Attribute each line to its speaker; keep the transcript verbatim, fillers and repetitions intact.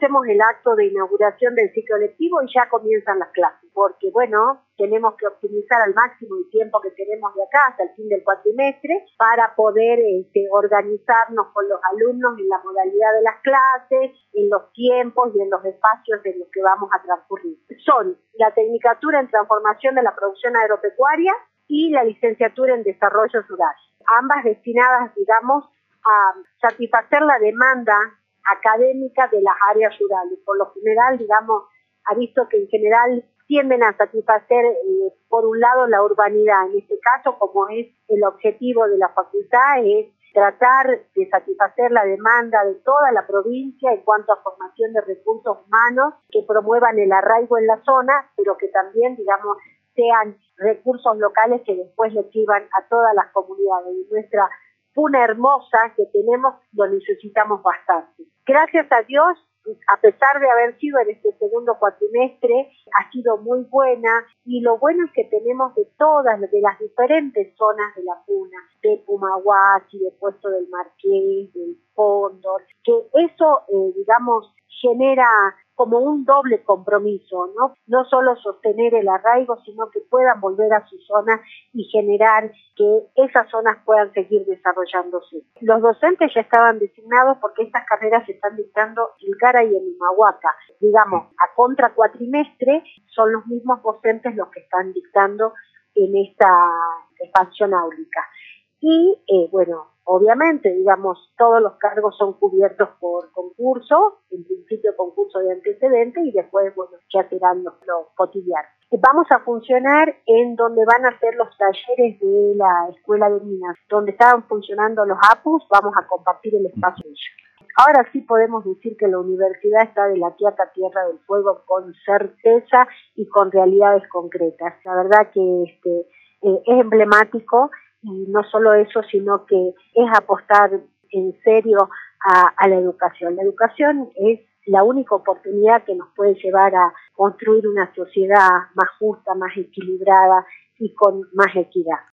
Speaker 1: hacemos el acto de inauguración del ciclo lectivo y ya comienzan las clases, porque bueno, tenemos que optimizar al máximo el tiempo que tenemos de acá hasta el fin del cuatrimestre para poder este, organizarnos con los alumnos en la modalidad de las clases, en los tiempos y en los espacios en los que vamos a transcurrir. Son la Tecnicatura en Transformación de la Producción Agropecuaria y la Licenciatura en Desarrollo Rural, ambas destinadas, digamos, a satisfacer la demanda académica de las áreas rurales. Por lo general, digamos, ha visto que en general tienden a satisfacer, eh, por un lado, la urbanidad. En este caso, como es el objetivo de la facultad, es tratar de satisfacer la demanda de toda la provincia en cuanto a formación de recursos humanos que promuevan el arraigo en la zona, pero que también, digamos, sean recursos locales que después le sirvan a todas las comunidades. Y nuestra Puna hermosa que tenemos lo necesitamos bastante. Gracias a Dios, a pesar de haber sido en este segundo cuatrimestre, ha sido muy buena, y lo bueno es que tenemos de todas, de las diferentes zonas de la Puna, de Pumahuasi, de Puesto del Marqués, del Cóndor, que eso, eh, digamos, genera como un doble compromiso, ¿no? No solo sostener el arraigo, sino que puedan volver a su zona y generar que esas zonas puedan seguir desarrollándose. Los docentes ya estaban designados porque estas carreras se están dictando en Cara y en Humahuaca. Digamos, a contra cuatrimestre son los mismos docentes los que están dictando en esta expansión áulica. Y, eh, bueno, obviamente, digamos, todos los cargos son cubiertos por concurso, en principio concurso de antecedentes y después, bueno, ya serán los, los cotidianos. Vamos a funcionar en donde van a ser los talleres de la Escuela de Minas, donde estaban funcionando los A P Us, vamos a compartir el espacio de ellos. Ahora sí podemos decir que la universidad está de la Quiaca Tierra del Fuego con certeza y con realidades concretas. La verdad que este, eh, es emblemático. Y no solo eso, sino que es apostar en serio a, a la educación. La educación es la única oportunidad que nos puede llevar a construir una sociedad más justa, más equilibrada y con más equidad.